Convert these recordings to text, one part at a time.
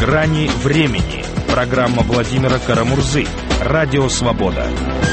«Грани времени». Программа Владимира Карамурзы. Радио «Свобода».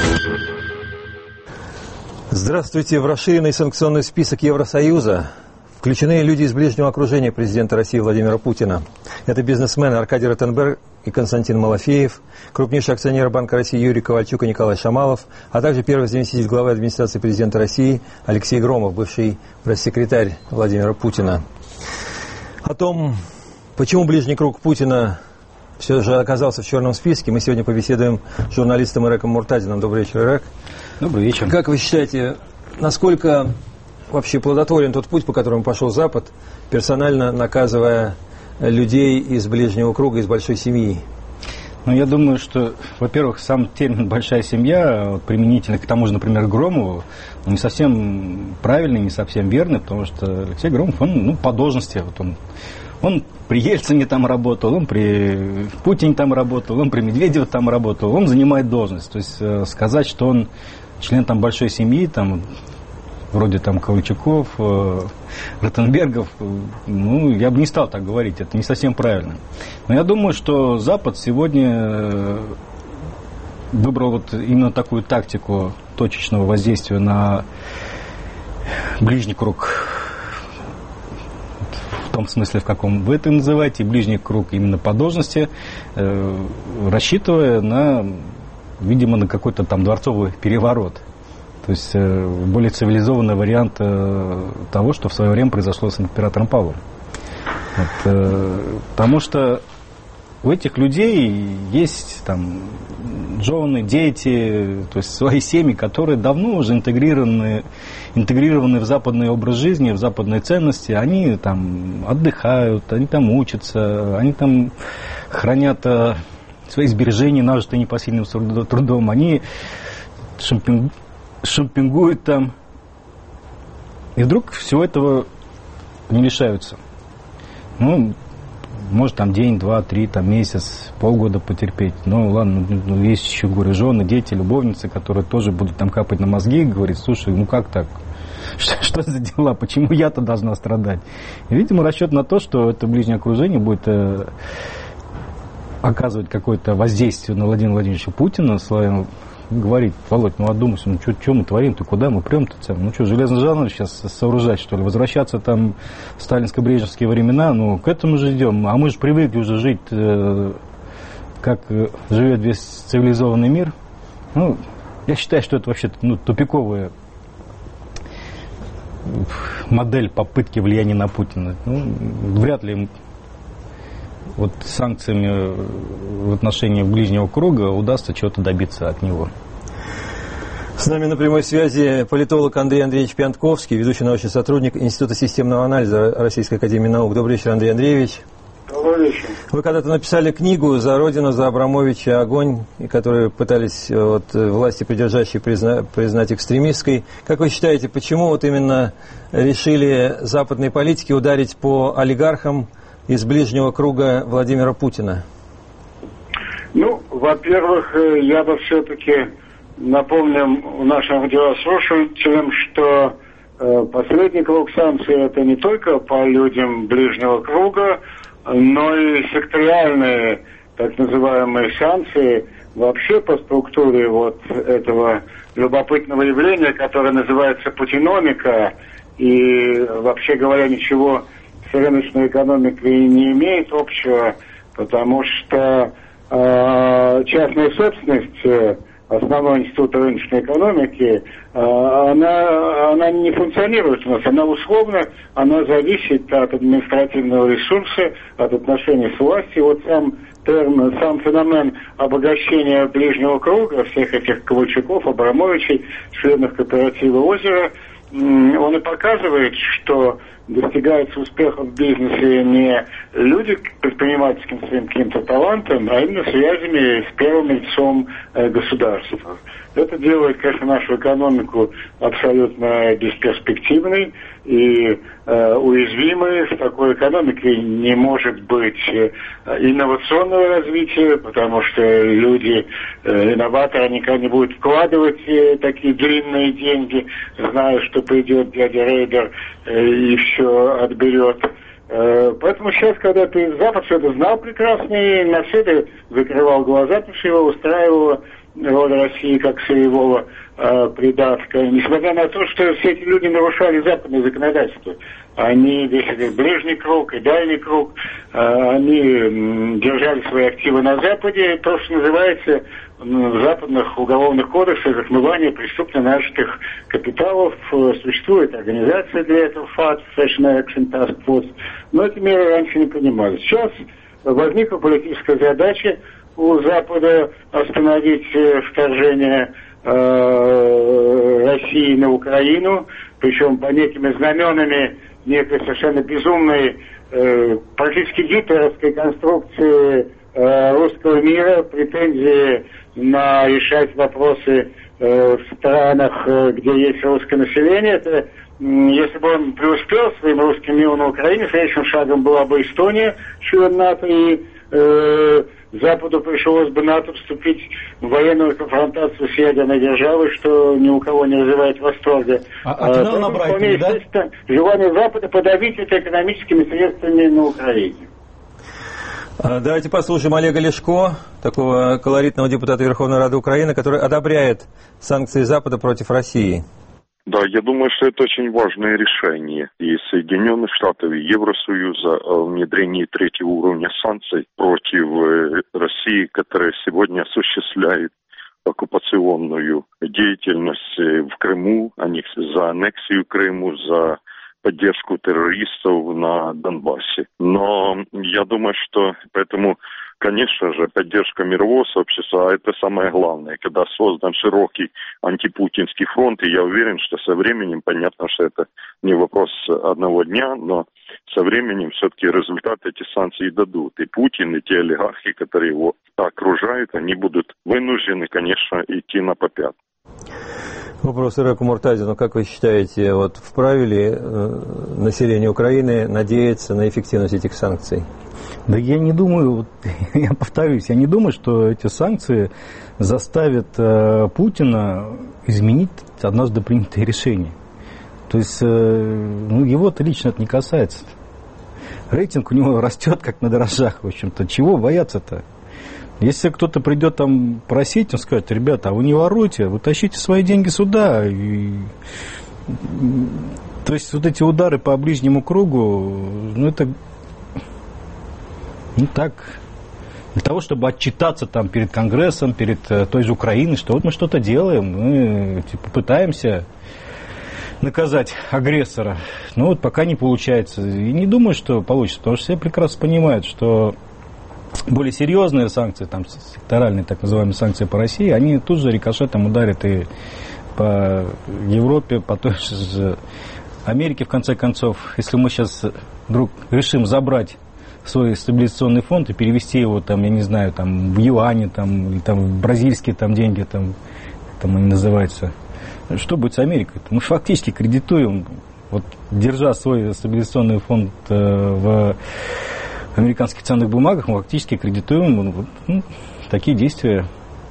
Здравствуйте. В расширенный санкционный список Евросоюза включены люди из ближнего окружения президента России Владимира Путина. Это бизнесмены Аркадий Ротенберг и Константин Малафеев, крупнейший акционер Банка России Юрий Ковальчук и Николай Шамалов, а также первый заместитель главы администрации президента России Алексей Громов, бывший пресс-секретарь Владимира Путина. О том, почему ближний круг Путина все же оказался в черном списке, мы сегодня побеседуем с журналистом Иреком Муртазиным. Добрый вечер, Ирек. Добрый вечер. Как вы считаете, насколько вообще плодотворен тот путь, по которому пошел Запад, персонально наказывая людей из ближнего круга, из большой семьи? Ну, я думаю, что, во-первых, сам термин «большая семья», применительно к тому же, например, Громову, не совсем правильный, не совсем верный, потому что Алексей Громов, он по должности, он при Ельцине там работал, он при Путине там работал, он при Медведеве там работал, он занимает должность. То есть сказать, что он член там большой семьи, там, вроде там Ковальчуков, Ротенбергов, я бы не стал так говорить, это не совсем правильно. Но я думаю, что Запад сегодня выбрал вот именно такую тактику точечного воздействия на ближний круг, в том смысле, в каком вы это называете, ближний круг именно по должности, рассчитывая видимо, на какой-то там дворцовый переворот. То есть более цивилизованный вариант того, что в свое время произошло с императором Павлом. Потому что у этих людей есть там жены, дети, то есть свои семьи, которые давно уже интегрированы в западный образ жизни, в западные ценности. Они там отдыхают, они там учатся, они там хранят свои сбережения, нажитые непосильным трудом. Они шопингуют там. И вдруг всего этого не лишаются. Может там день, два, три, там месяц, полгода потерпеть. Ладно, есть еще, говорю, жены, дети, любовницы, которые тоже будут там капать на мозги и говорить: слушай, как так? Что за дела? Почему я-то должна страдать? И, видимо, расчет на то, что это ближнее окружение будет оказывать какое-то воздействие на Владимира Владимировича Путина, говорит: Володь, одумайся, что мы творим-то, куда мы прем-то? Железный жанр сейчас сооружать, что ли? Возвращаться там в сталинско-брежневские времена? К этому же идем. А мы же привыкли уже жить, как живет весь цивилизованный мир. Я считаю, что это вообще тупиковая модель попытки влияния на Путина. Вряд ли им санкциями в отношении ближнего круга удастся чего-то добиться от него. С нами на прямой связи политолог Андрей Андреевич Пьянтковский, ведущий научный сотрудник Института системного анализа Российской академии наук. Добрый вечер, Андрей Андреевич. Добрый вечер. Вы когда-то написали книгу «За Родину, за Абрамовича огонь», которую пытались власти придержащие признать экстремистской. Как вы считаете, почему именно решили западные политики ударить по олигархам из ближнего круга Владимира Путина? Во-первых, я бы все-таки напомнил нашим радиослушателям, что последний круг санкций — это не только по людям ближнего круга, но и секториальные так называемые санкции вообще по структуре этого любопытного явления, которое называется путиномика, и, вообще говоря, ничего с рыночной экономикой не имеет общего, потому что частная собственность, основной институт рыночной экономики, она не функционирует у нас, она условно, она зависит от административного ресурса, от отношений с властью. Сам феномен обогащения ближнего круга, всех этих Ковальчуков, Абрамовичей, членов кооператива «Озеро», он и показывает, что достигается успеха в бизнесе не люди предпринимательским своим каким-то талантом, а именно связями с первым лицом государства. Это делает, конечно, нашу экономику абсолютно бесперспективной и уязвимой. В такой экономике не может быть инновационного развития, потому что люди, инноваторы, они никогда не будут вкладывать такие длинные деньги, зная, что придет дядя Рейдер и все отберет. Поэтому сейчас, когда Запад все это знал прекрасно и на все это закрывал глаза, потому что его устраивала роль России как сырьевого придатка, несмотря на то, что все эти люди нарушали западное законодательство. Они, весь этот ближний круг и дальний круг, они держали свои активы на Западе, то, что называется в западных уголовных кодексах отмывание преступно нажитых капиталов. Существует организация для этого, ФАТ, Fashion Action Task Force, но эти меры раньше не принимали. Сейчас возникла политическая задача у Запада остановить вторжение России на Украину, причем по некими знаменами некой совершенно безумной, практически гитлеровской конструкции русского мира, претензии на решать вопросы в странах, где есть русское население. Это, если бы он преуспел своим русским миром на Украине, следующим шагом была бы Эстония, член НАТО, и Западу пришлось бы НАТО вступить в военную конфронтацию с ядерной державой, что ни у кого не вызывает восторга. Когда набрать, да? Желание Запада подавить это экономическими средствами на Украине. Давайте послушаем Олега Ляшко, такого колоритного депутата Верховной Рады Украины, который одобряет санкции Запада против России. Да, я думаю, что это очень важное решение и Соединенных Штатов, и Евросоюза о внедрении третьего уровня санкций против России, которая сегодня осуществляет оккупационную деятельность в Крыму, за аннексию Крыму, за поддержку террористов на Донбассе. Но я думаю, что поэтому, конечно же, поддержка мирового сообщества – это самое главное. Когда создан широкий антипутинский фронт, и я уверен, что со временем, понятно, что это не вопрос одного дня, но со временем все-таки результат эти санкции дадут. И Путин, и те олигархи, которые его окружают, они будут вынуждены, конечно, идти на попятную. Вопрос Иреку Муртазину. Как вы считаете, вот вправе ли население Украины надеяться на эффективность этих санкций? Да я не думаю, я повторюсь, я не думаю, что эти санкции заставят Путина изменить однажды принятые решения. То есть, его-то лично это не касается. Рейтинг у него растет, как на дрожжах, в общем-то. Чего бояться-то? Если кто-то придет там просить, он скажет: ребята, а вы не воруйте, вы тащите свои деньги сюда. То есть вот эти удары по ближнему кругу, это так, для того, чтобы отчитаться там перед Конгрессом, перед той же Украиной, что вот мы что-то делаем, мы пытаемся наказать агрессора. Но вот пока не получается. И не думаю, что получится, потому что все прекрасно понимают, что более серьезные санкции, там, секторальные так называемые санкции по России, они тут же рикошетом ударят и по Европе, по той же Америке, в конце концов. Если мы сейчас вдруг решим забрать свой стабилизационный фонд и перевести его, там, я не знаю, там, в юани, там, или там, в бразильские там, деньги, там они называются, что будет с Америкой? Мы фактически кредитуем, вот, держа свой стабилизационный фонд в американских ценных бумагах, мы фактически кредитуем такие действия.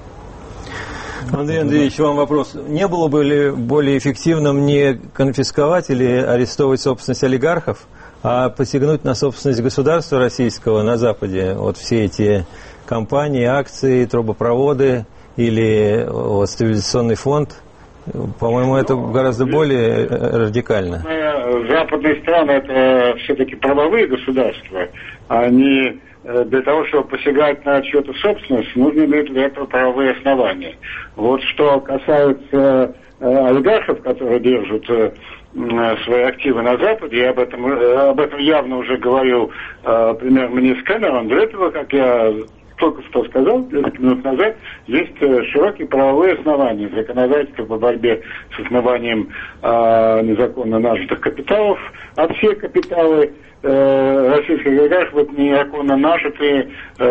Андрей Андреевич, вам вопрос. Не было бы ли более эффективным не конфисковать или арестовывать собственность олигархов, а посягнуть на собственность государства российского на Западе? Вот все эти компании, акции, трубопроводы или стабилизационный фонд. По-моему, это гораздо более радикально. Западные страны – это все-таки правовые государства. Они для того, чтобы посягать на чью-то собственность, нужно иметь для этого правовые основания. Вот что касается олигархов, которые держат свои активы на Западе, я об этом явно уже говорил премьер-министр Кэмерон. Для этого, как я только что сказал, несколько минут назад, есть широкие правовые основания законодательства по борьбе с отмыванием незаконно нажитых капиталов, а все капиталы российских олигархов незаконно нажитые,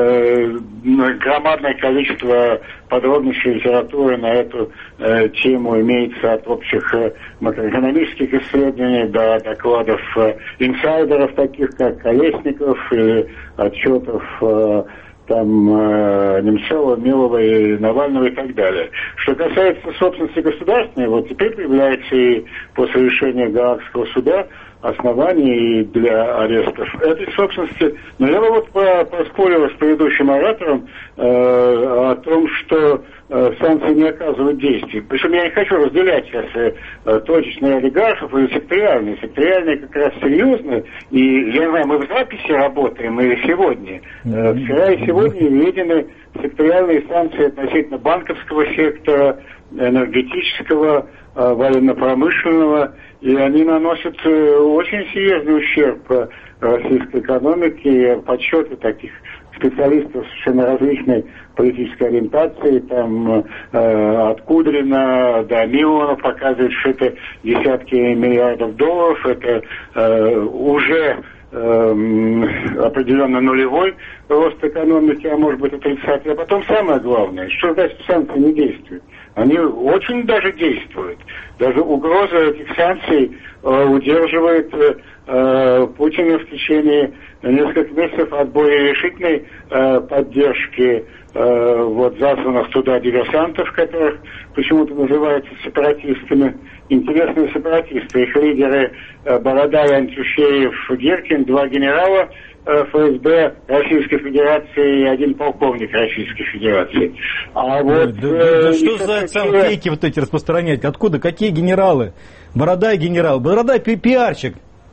громадное количество подробностей литературы на эту тему имеется от общих макроэкономических исследований до докладов инсайдеров, таких как Колесников, или отчетов там Немцова, Милова и Навального и так далее. Что касается собственности государственной, вот теперь появляется и после решения Гаагского суда оснований для арестов этой собственности. Но я бы вот поспорил с предыдущим оратором о том, что санкции не оказывают действий. Причем я не хочу разделять сейчас точечные олигархов или секториальные. Секториальные как раз серьезные. И я не знаю, мы в записи работаем или сегодня. Вчера и сегодня введены секториальные санкции относительно банковского сектора, энергетического, военно-промышленного, и они наносят очень серьезный ущерб российской экономике. Подсчеты таких специалистов совершенно различной политической ориентации, там от Кудрина до Милонова показывают, что это десятки миллиардов долларов, это уже определенно нулевой рост экономики, а может быть отрицательный. А потом самое главное, что значит санкции не действуют? Они очень даже действуют. Даже угроза этих санкций удерживает Путина в течение нескольких месяцев от более решительной поддержки засланных туда диверсантов, которых почему-то называются сепаратистами. Интересные сепаратисты. Их лидеры Бородай, Антюшеев, Гиркин, 2 генерала ФСБ Российской Федерации и 1 полковник Российской Федерации. А вот что за фейки вот эти распространять? Откуда? Какие генералы? Бородай генерал. Бородай пиарщик.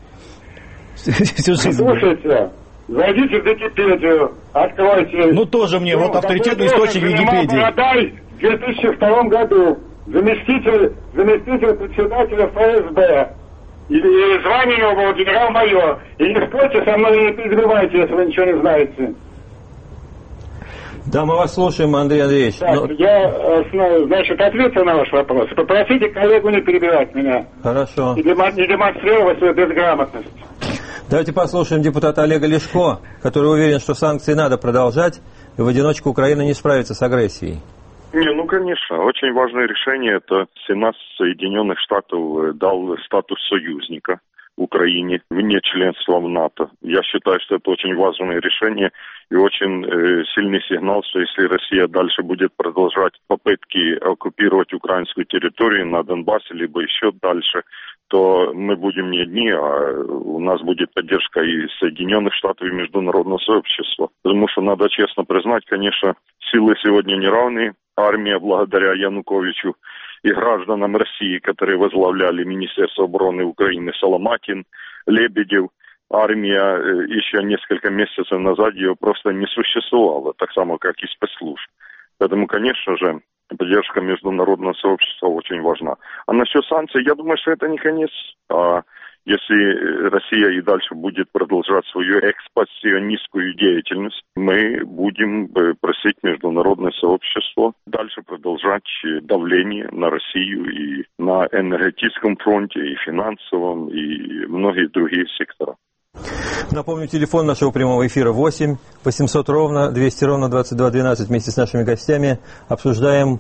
Слушайте, зайдите в Википедию, откройте. Ну тоже мне, вот авторитетный источник Википедии. Бородай в 2002 году заместитель председателя ФСБ. И звание его было генерал-майор. И не спорьте со мной, не перебивайте, если вы ничего не знаете. Да, мы вас слушаем, Андрей Андреевич. Так, я, ответил на ваш вопрос. Попросите коллегу не перебивать меня. Хорошо. И не демонстрировать свою безграмотность. Давайте послушаем депутата Олега Ляшко, который уверен, что санкции надо продолжать, и в одиночку Украина не справится с агрессией. Конечно. Очень важное решение. Это Сенат Соединенных Штатов дал статус союзника Украине вне членства в НАТО. Я считаю, что это очень важное решение и очень сильный сигнал, что если Россия дальше будет продолжать попытки оккупировать украинскую территорию на Донбассе, либо еще дальше, то мы будем не одни, а у нас будет поддержка и Соединенных Штатов, и международного сообщества. Потому что надо честно признать, конечно, силы сегодня неравные. Армия благодаря Януковичу и гражданам России, которые возглавляли Министерство обороны Украины, Соломатин, Лебедев, армия еще несколько месяцев назад ее просто не существовало, так само, как и спецслужб. Поэтому, конечно же, поддержка международного сообщества очень важна. А насчет санкций, я думаю, что это не конец. Если Россия и дальше будет продолжать свою экспансионистскую деятельность, мы будем просить международное сообщество дальше продолжать давление на Россию и на энергетическом фронте, и финансовом, и многие другие сектора. Напомню, телефон нашего прямого эфира 8 800 ровно 200 ровно 2212. Вместе с нашими гостями обсуждаем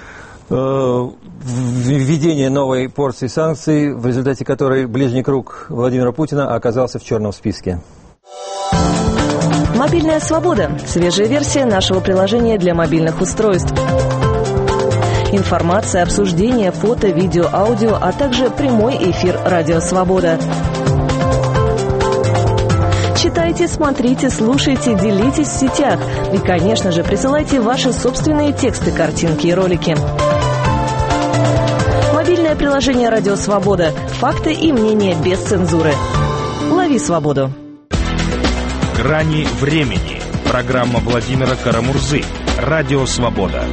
введение новой порции санкций, в результате которой ближний круг Владимира Путина оказался в черном списке. Мобильная свобода. Свежая версия нашего приложения для мобильных устройств. Информация, обсуждение, фото, видео, аудио, а также прямой эфир «Радио Свобода». Читайте, смотрите, слушайте, делитесь в сетях. И, конечно же, присылайте ваши собственные тексты, картинки и ролики. Мобильное приложение «Радио Свобода». Факты и мнения без цензуры. Лови свободу. «Грани времени». Программа Владимира Карамурзы. «Радио Свобода».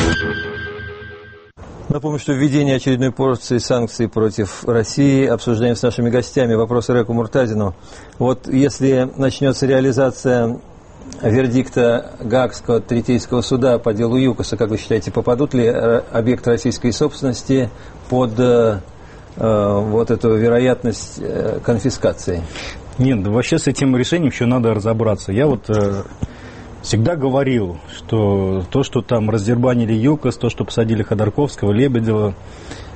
Напомню, что введение очередной порции санкций против России обсуждаем с нашими гостями. Вопрос Реку Муртазину. Вот если начнется реализация вердикта Гаагского третейского суда по делу ЮКОСа, как вы считаете, попадут ли объекты российской собственности под вот эту вероятность конфискации? Нет, вообще с этим решением еще надо разобраться. Я всегда говорил, что то, что там раздербанили ЮКОС, то, что посадили Ходорковского, Лебедева,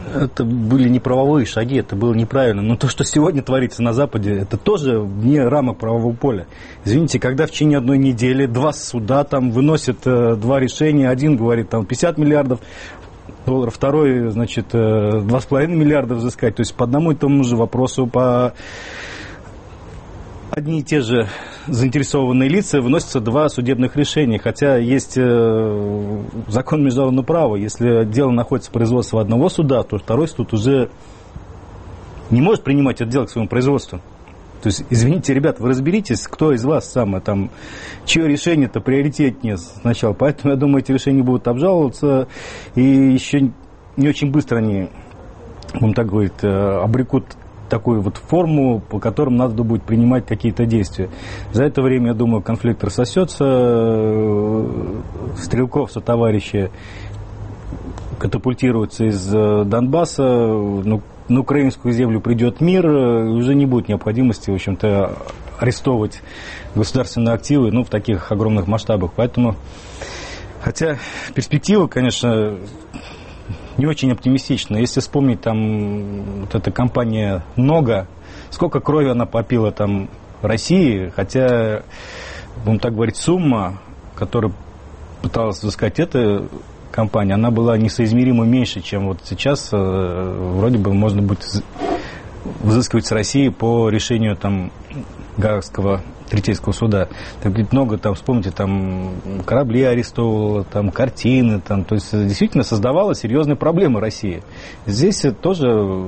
Это были не правовые шаги, это было неправильно. Но то, что сегодня творится на Западе, это тоже вне рамок правового поля. Извините, когда в течение одной недели 2 суда там выносят 2 решения, один говорит там 50 миллиардов долларов, второй, значит, 2,5 миллиарда взыскать. То есть по одному и тому же вопросу, по одни и те же заинтересованные лица выносятся 2 судебных решения. Хотя есть закон международного права. Если дело находится в производстве одного суда, то второй суд уже не может принимать это дело к своему производству. То есть, извините, ребят, вы разберитесь, кто из вас самое там, чье решение-то приоритетнее сначала. Поэтому, я думаю, эти решения будут обжаловаться, и еще не очень быстро они, будем так говорить, обрекут такую вот форму, по которым надо будет принимать какие-то действия. За это время, я думаю, конфликт рассосется, стрелков сотоварищи катапультируются из Донбасса, на украинскую землю придет мир, и уже не будет необходимости, в общем-то, арестовывать государственные активы, в таких огромных масштабах. Поэтому, хотя перспектива, конечно, не очень оптимистична. Если вспомнить, там, вот эта компания «Нога», сколько крови она попила там России, хотя, будем так говорить, сумма, которую пыталась взыскать эта компания, она была несоизмеримо меньше, чем вот сейчас вроде бы можно будет взыскивать с России по решению там Гаагского третейского суда. Так ведь много там, вспомните, там корабли арестовывало, там картины, там, то есть действительно создавала серьезные проблемы России. Здесь тоже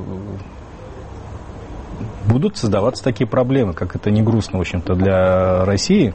будут создаваться такие проблемы, как это не грустно, в общем-то, для России.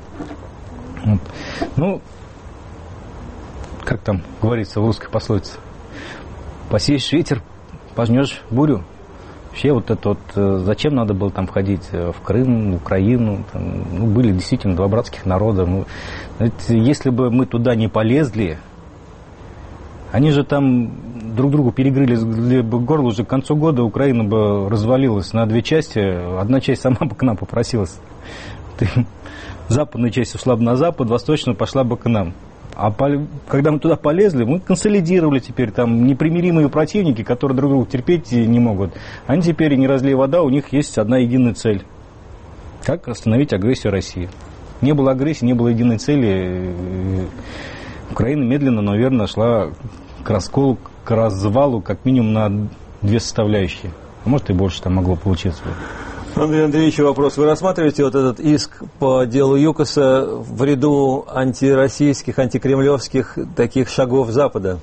Как там говорится в русской пословице, посеешь ветер, пожнешь бурю. Вообще вот это вот, зачем надо было там входить в Крым, в Украину, там, были действительно 2 братских народа. Если бы мы туда не полезли, они же там друг другу перегрыли бы горло, уже к концу года Украина бы развалилась на 2 части, одна часть сама бы к нам попросилась. Западная часть ушла бы на запад, восточная пошла бы к нам. А когда мы туда полезли, мы консолидировали теперь там непримиримые противники, которые друг друга терпеть не могут. Они теперь, не разлей вода, у них есть одна единая цель. Как остановить агрессию России. Не было агрессии, не было единой цели. Украина медленно, но верно шла к расколу, к развалу, как минимум на 2 составляющие. А может и больше там могло получиться. Андрей Андреевич, вопрос. Вы рассматриваете вот этот иск по делу ЮКОСа в ряду антироссийских, антикремлевских таких шагов Запада?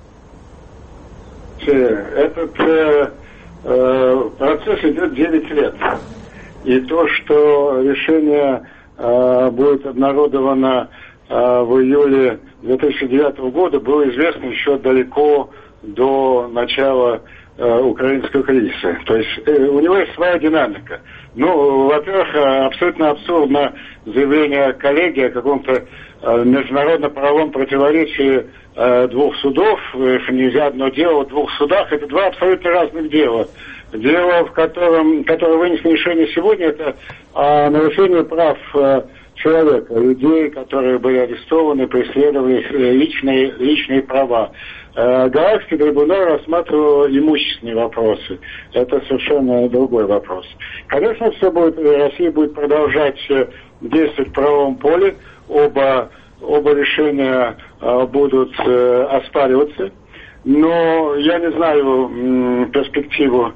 Этот процесс идет 9 лет. И то, что решение будет обнародовано в июле 2009 года, было известно еще далеко до начала украинского кризиса. То есть у него есть своя динамика. Во-первых, абсолютно абсурдно заявление коллеги о каком-то международно-правовом противоречии 2 судов. Нельзя одно дело в 2 судах. Это 2 абсолютно разных дела. Дело, которое вынесло решение сегодня, это о нарушении прав человека, людей, которые были арестованы, преследовали личные права. Гаагский трибунал рассматривал имущественные вопросы. Это совершенно другой вопрос. Конечно, Россия будет продолжать действовать в правовом поле. Оба решения будут оспариваться. Но я не знаю перспективу.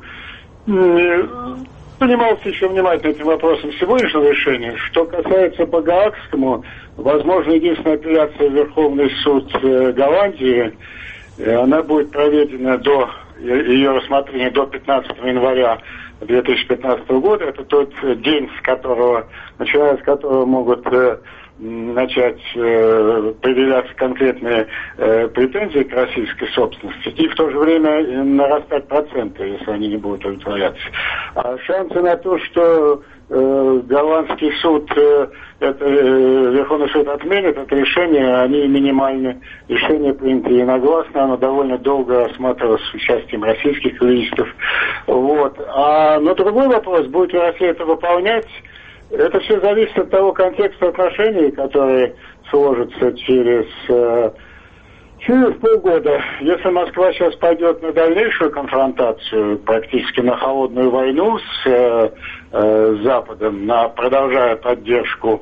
Занимался еще внимательно этим вопросом сегодняшнего решения. Что касается по Гаагскому, возможно, единственная апелляция в Верховный суд Голландии. Она будет проведена ее рассмотрения до 15 января 2015 года. Это тот день, начиная с которого могут начать предъявляться конкретные претензии к российской собственности и в то же время нарастать проценты, если они не будут удовлетворяться. А шансы на то, что голландский суд, Верховный суд отменит это решение, они минимальны. Решение принято единогласно, оно довольно долго рассматривалось с участием российских юристов. Но другой вопрос, будет ли Россия это выполнять, это все зависит от того контекста отношений, которые сложатся через Через полгода, если Москва сейчас пойдет на дальнейшую конфронтацию, практически на холодную войну с Западом, продолжая поддержку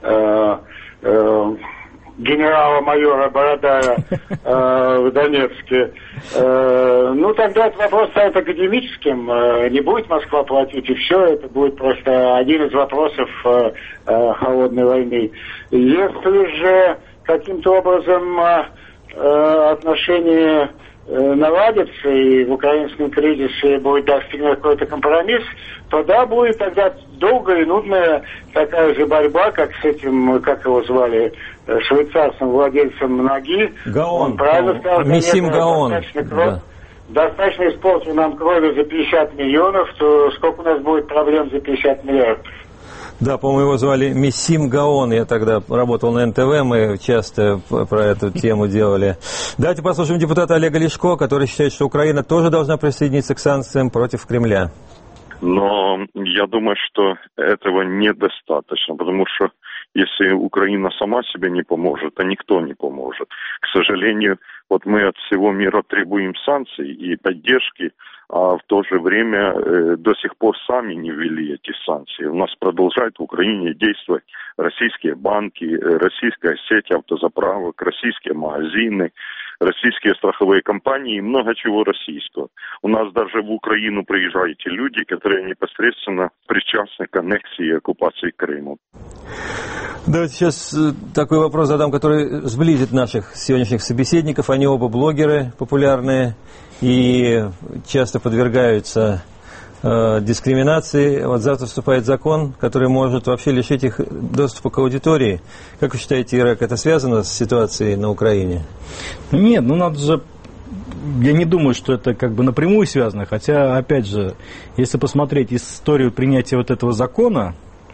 генерала-майора Бородая в Донецке, тогда этот вопрос станет академическим. Не будет Москва платить, и все, это будет просто один из вопросов холодной войны. Если же каким-то образом отношения наладятся, и в украинском кризисе будет достигнут какой-то компромисс, то да, будет тогда долгая и нудная такая же борьба, как с этим, как его звали, швейцарским владельцем ноги. Гаон. Он правильно сказал, Миссим Гаон. Достаточно испортил нам крови за 50 миллионов, то сколько у нас будет проблем за 50 миллиардов? Да, по-моему, его звали Миссим Гаон. Я тогда работал на НТВ, мы часто про эту тему делали. Давайте послушаем депутата Олега Ляшко, который считает, что Украина тоже должна присоединиться к санкциям против Кремля. Но я думаю, что этого недостаточно, потому что если Украина сама себе не поможет, то никто не поможет. К сожалению, вот мы от всего мира требуем санкций и поддержки, а в то же время до сих пор сами не ввели эти санкции. У нас продолжают в Украине действовать российские банки, российская сеть автозаправок, российские магазины, российские страховые компании и много чего российского. У нас даже в Украину приезжают те люди, которые непосредственно причастны к аннексии и оккупации Крыма. Давайте сейчас такой вопрос задам, который сблизит наших сегодняшних собеседников. Они оба блогеры популярные и часто подвергаются дискриминации. Вот завтра вступает закон, который может вообще лишить их доступа к аудитории. Как вы считаете, Ирак, это связано с ситуацией на Украине? Нет, надо же... Я не думаю, что это как бы напрямую связано, хотя, опять же, если посмотреть историю принятия вот этого закона,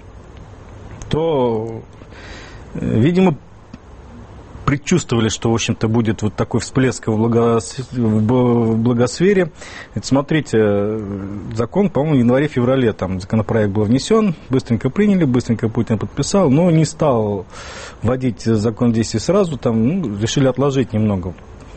то, видимо, предчувствовали, что, в общем-то, будет вот такой всплеск в благосфере. Это, смотрите, закон, по-моему, в январе-феврале там законопроект был внесен, быстренько приняли, быстренько Путин подписал, но не стал вводить закон в действие сразу, там, решили отложить немного.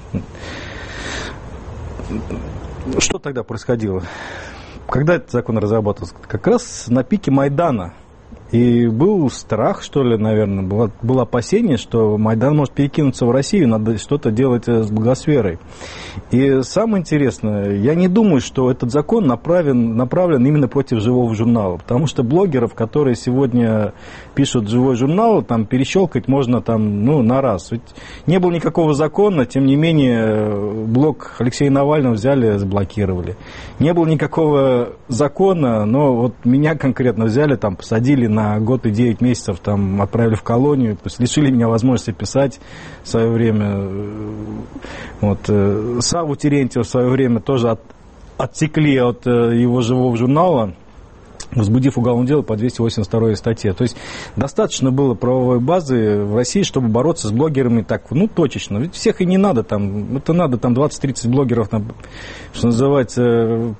Что тогда происходило? Когда этот закон разрабатывался? Как раз на пике Майдана. И был страх, что ли, наверное, было опасение, что Майдан может перекинуться в Россию, надо что-то делать с благосферой. И самое интересное, я не думаю, что этот закон направлен именно против живого журнала, потому что блогеров, которые сегодня пишут живой журнал, там перещелкать можно там, на раз. Ведь не было никакого закона, тем не менее, блог Алексея Навального взяли, заблокировали. Не было никакого закона, но вот меня конкретно взяли, там, посадили на год и 9 месяцев, там, отправили в колонию, то есть лишили меня возможности писать в свое время. Вот. Савву Терентьева в свое время тоже отсекли от его живого журнала, возбудив уголовное дело по 282 статье. То есть достаточно было правовой базы в России, чтобы бороться с блогерами так, точечно. Ведь всех и не надо там, это надо там 20-30 блогеров, что называется,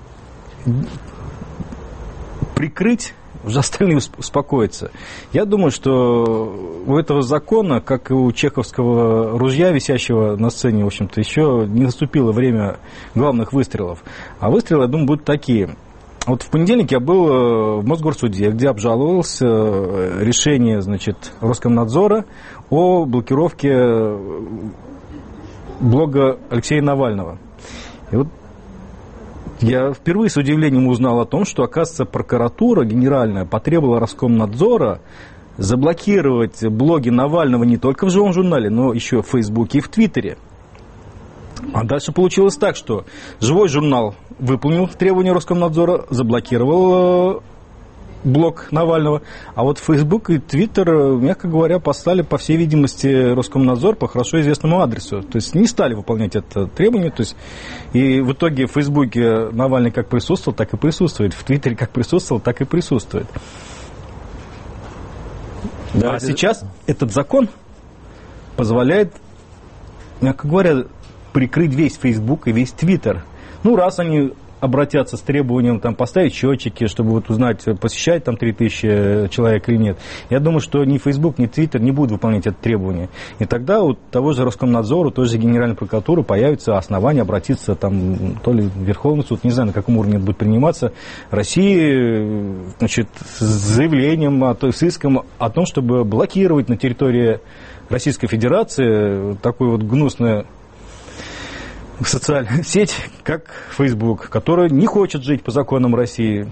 прикрыть, уже остальные успокоятся. Я думаю, что у этого закона, как и у чеховского ружья, висящего на сцене, в общем-то, еще не наступило время главных выстрелов. А выстрелы, я думаю, будут такие. Вот в понедельник я был в Мосгорсуде, где обжаловался решение, Роскомнадзора о блокировке блога Алексея Навального. И вот я впервые с удивлением узнал о том, что, оказывается, прокуратура генеральная потребовала Роскомнадзора заблокировать блоги Навального не только в живом журнале, но еще в Фейсбуке и в Твиттере. А дальше получилось так, что живой журнал выполнил требования Роскомнадзора, заблокировал блог Навального, а вот Facebook и Twitter, мягко говоря, послали, по всей видимости, Роскомнадзор по хорошо известному адресу. То есть не стали выполнять это требование. То есть, и в итоге в Фейсбуке Навальный как присутствовал, так и присутствует. В Твиттере как присутствовал, так и присутствует. Да, а сейчас этот закон позволяет, мягко говоря, прикрыть весь Facebook и весь Twitter. Раз они обратятся с требованием там, поставить счетчики, чтобы вот узнать, посещает там 3000 человек или нет. Я думаю, что ни Facebook, ни Twitter не будут выполнять это требование. И тогда у того же Роскомнадзора, той же Генеральной прокуратуры появится основание обратиться там, то ли в Верховный суд, не знаю, на каком уровне это будет приниматься, России, значит, с заявлением, с иском о том, чтобы блокировать на территории Российской Федерации такую вот гнусную социальную сеть, как Facebook, которая не хочет жить по законам России.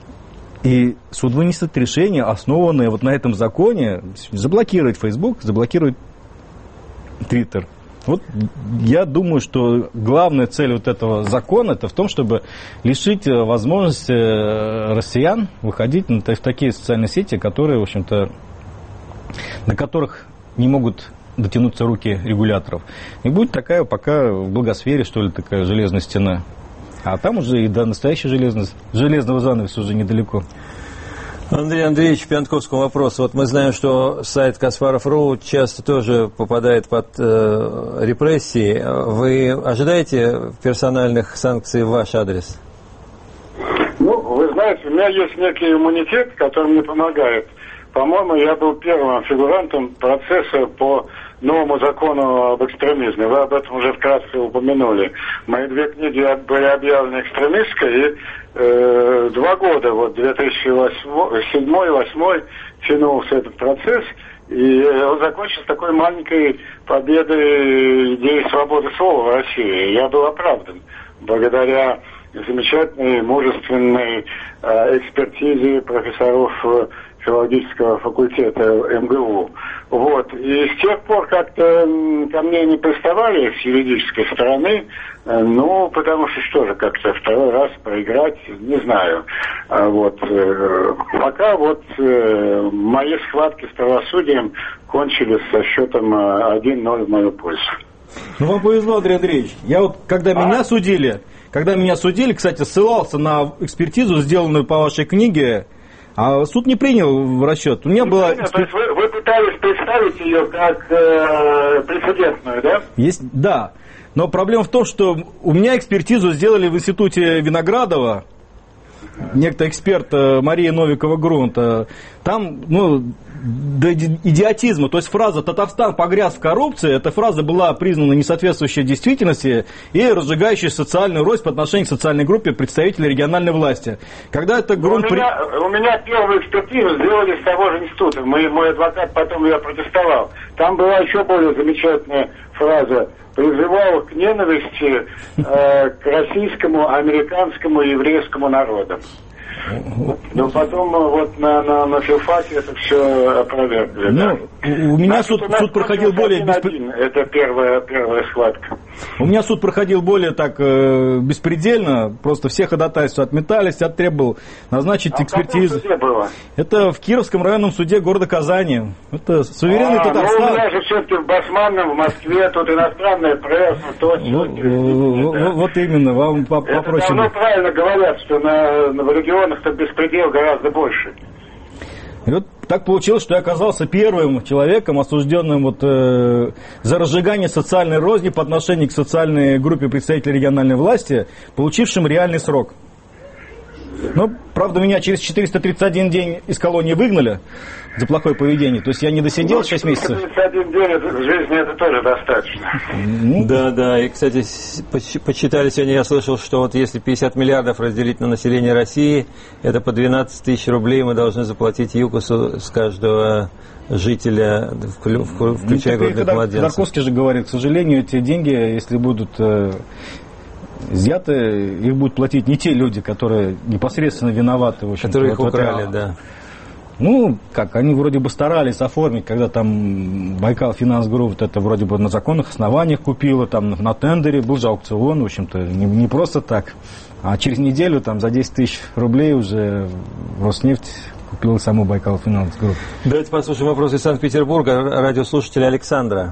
И суд вынесет решение, основанное вот на этом законе, заблокировать Facebook, заблокировать Twitter. Вот я думаю, что главная цель вот этого закона это в том, чтобы лишить возможности россиян выходить в такие социальные сети, которые, в общем-то, на которых не могут дотянуться руки регуляторов. И будет такая пока в благосфере, что ли, такая железная стена. А там уже и до настоящего железного занавеса уже недалеко. Андрей Андреевич, Пьянковскому вопрос. Вот мы знаем, что сайт Каспаров.ру часто тоже попадает под репрессии. Вы ожидаете персональных санкций в ваш адрес? Ну, вы знаете, у меня есть некий иммунитет, который мне помогает. По-моему, я был первым фигурантом процесса по новому закону об экстремизме. Вы об этом уже вкратце упомянули. Мои 2 книги были объявлены экстремистской, и 2 года, вот 2007-2008, тянулся этот процесс, и он закончился такой маленькой победой идеи свободы слова в России. Я был оправдан благодаря замечательной, мужественной экспертизе профессоров филологического факультета МГУ. Вот. И с тех пор как-то ко мне не приставали с юридической стороны, ну, потому что же, как-то второй раз проиграть, не знаю. Вот. Пока вот мои схватки с правосудием кончились со счетом 1-0 в мою пользу. Ну, вам повезло, Андрей Андреевич. Я вот, когда меня судили, кстати, ссылался на экспертизу, сделанную по вашей книге, а суд не принял в расчет. У меня была... То есть вы пытались представить ее как прецедентную, да? Да. Но проблема в том, что у меня экспертизу сделали в институте Виноградова, некто эксперт Мария Новикова-Грунт. Там, до идиотизма. То есть фраза «Татарстан погряз в коррупции», эта фраза была признана несоответствующей действительности и разжигающей социальную рознь по отношению к социальной группе представителей региональной власти. Когда это Грунт... У меня первую экспертизу сделали с того же института. Мой адвокат потом ее протестовал. Там была еще более замечательная фраза: призывал к ненависти к российскому, американскому и еврейскому народам. Но потом вот на филфаке это все опровергли. Да? У меня суд проходил более... Это первая схватка. У меня суд проходил более так беспредельно. Просто все ходатайства отметались, я требовал назначить экспертизу. Где было? Это в Кировском районном суде города Казани. Это суверенный Татарстан. Ну у меня же все-таки в Басманном, в Москве, тут иностранная пресса, Вот именно, вам попроще. Это давно правильно говорят, что в регионах-то беспредел гораздо больше. И вот так получилось, что я оказался первым человеком, осужденным за разжигание социальной розни по отношению к социальной группе представителей региональной власти, получившим реальный срок. Но, правда, меня через 431 день из колонии выгнали за плохое поведение. То есть я не досидел 6 месяцев. 431 день в жизни это тоже достаточно. Да. И, кстати, подсчитали сегодня, я слышал, что вот если 50 миллиардов разделить на население России, это по 12 тысяч рублей мы должны заплатить ЮКОСу с каждого жителя, включая грудных младенцев. Ходорковский же говорит, к сожалению, эти деньги, если будут... изъяты, их будут платить не те люди, которые непосредственно виноваты, в общем, которые их украли, да. Ну, как, они вроде бы старались оформить, когда там Байкал Финанс Групп это вроде бы на законных основаниях купила, там на тендере был же аукцион, в общем-то, не просто так. А через неделю там за 10 тысяч рублей уже Роснефть купила саму Байкал Финанс Групп. Давайте послушаем вопрос из Санкт-Петербурга, радиослушателя Александра.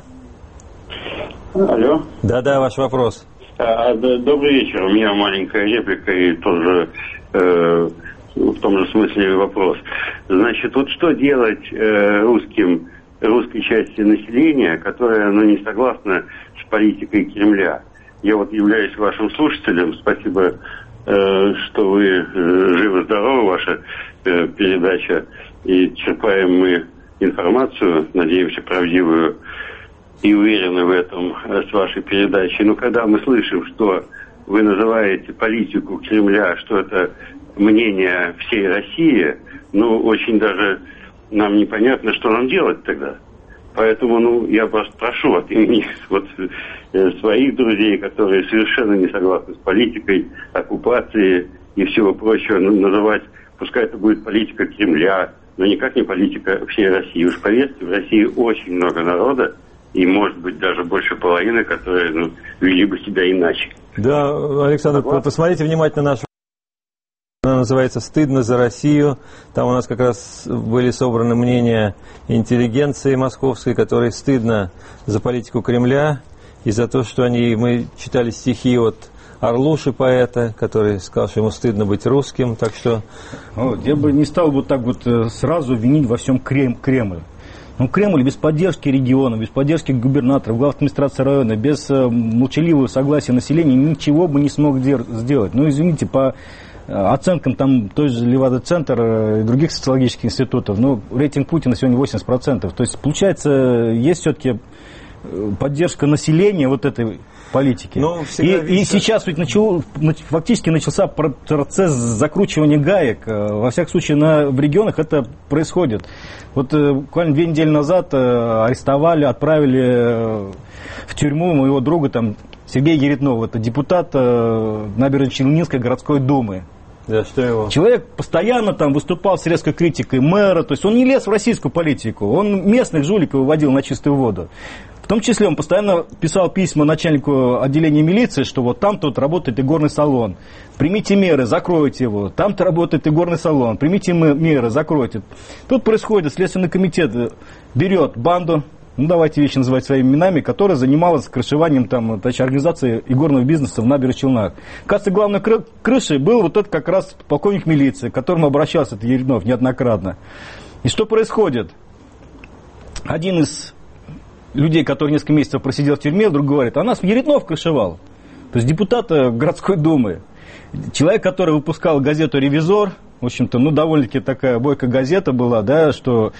Алло. Да, ваш вопрос. Добрый вечер. У меня маленькая реплика и тоже в том же смысле вопрос. Значит, вот что делать русской части населения, которая не согласна с политикой Кремля? Я вот являюсь вашим слушателем. Спасибо что вы живы-здоровы, ваша передача, и черпаем мы информацию, надеемся, правдивую и уверены в этом с вашей передачей. Но когда мы слышим, что вы называете политику Кремля, что это мнение всей России, очень даже нам непонятно, что нам делать тогда. Поэтому, я вас прошу от имени своих друзей, которые совершенно не согласны с политикой оккупации и всего прочего, называть, пускай это будет политика Кремля, но никак не политика всей России. Уж поверьте, в России очень много народа, и, может быть, даже больше половины, которые вели бы себя иначе. Да, Александр, посмотрите внимательно нашу. Она называется «Стыдно за Россию». Там у нас как раз были собраны мнения интеллигенции московской, которой стыдно за политику Кремля и за то, что мы читали стихи от Орлуши, поэта, который сказал, что ему стыдно быть русским, так что... Я бы не стал так сразу винить во всем Кремль. Кремль без поддержки региона, без поддержки губернаторов, глав администрации района, без молчаливого согласия населения ничего бы не смог сделать. Извините, по оценкам той же Левада-центр и других социологических институтов, рейтинг Путина сегодня 80%. То есть, получается, есть все-таки поддержка населения этой политики. И сейчас ведь фактически начался процесс закручивания гаек. Во всяком случае, в регионах это происходит. Буквально 2 недели назад арестовали, отправили в тюрьму моего друга Сергея Еретнова. Это депутат Набережно-Челнинской городской думы. Да, что его? Человек постоянно выступал с резкой критикой мэра. То есть он не лез в российскую политику. Он местных жуликов выводил на чистую воду. В том числе он постоянно писал письма начальнику отделения милиции, что там-то работает игорный салон. Примите меры, закройте его. Там-то работает игорный салон. Примите меры, закройте. Тут происходит, Следственный комитет берет банду, давайте вещи называть своими именами, которая занималась крышеванием организации игорного бизнеса в Набережных Челнах. Кажется, главной крышей был этот как раз полковник милиции, к которому обращался Еретнов неоднократно. И что происходит? Один из людей, который несколько месяцев просидел в тюрьме, вдруг говорит, а нас Еретнов крышевал. То есть депутат городской думы. Человек, который выпускал газету «Ревизор», в общем-то, довольно-таки такая бойкая газета была, что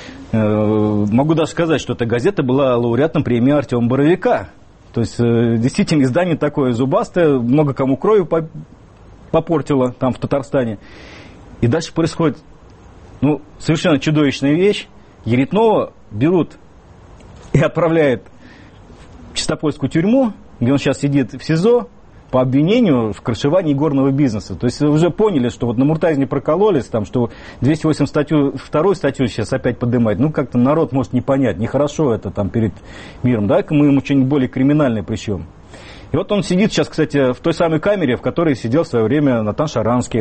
могу даже сказать, что эта газета была лауреатом премии Артема Боровика. То есть, действительно, издание такое зубастое, много кому крови попортило в Татарстане. И дальше происходит, совершенно чудовищная вещь. Еретнова берут и отправляет в Чистопольскую тюрьму, где он сейчас сидит в СИЗО, по обвинению в крышевании игорного бизнеса. То есть вы уже поняли, что на Муртазине прокололись, что 282 статью сейчас опять поднимать. Как-то народ может не понять, нехорошо это перед миром. Давай-ка мы ему что-нибудь более криминальное причем. И он сидит сейчас, кстати, в той самой камере, в которой сидел в свое время Натан Шаранский.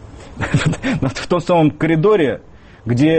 В том самом коридоре, где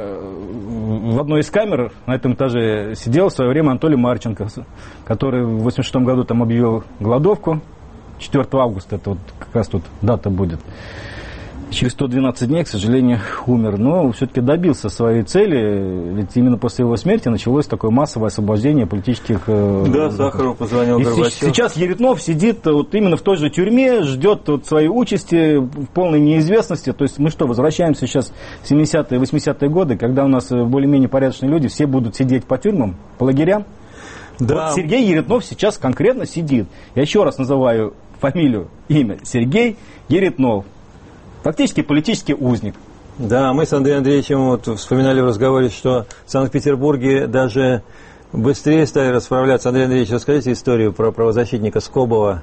в одной из камер на этом этаже сидел в свое время Анатолий Марченко, который в 1986 году объявил голодовку. 4 августа, это как раз тут дата будет. Через 112 дней, к сожалению, умер. Но все-таки добился своей цели, ведь именно после его смерти началось такое массовое освобождение политических... Да, Сахарову позвонил Горбачев. Сейчас Еретнов сидит именно в той же тюрьме, ждет своей участи в полной неизвестности. То есть мы возвращаемся сейчас в 70-е, 80-е годы, когда у нас более-менее порядочные люди все будут сидеть по тюрьмам, по лагерям. Да. Сергей Еретнов сейчас конкретно сидит. Я еще раз называю фамилию, имя. Сергей Еретнов. Фактически политический узник. Да, мы с Андреем Андреевичем вспоминали в разговоре, что в Санкт-Петербурге даже быстрее стали расправляться. Андрей Андреевич, расскажите историю про правозащитника Скобова.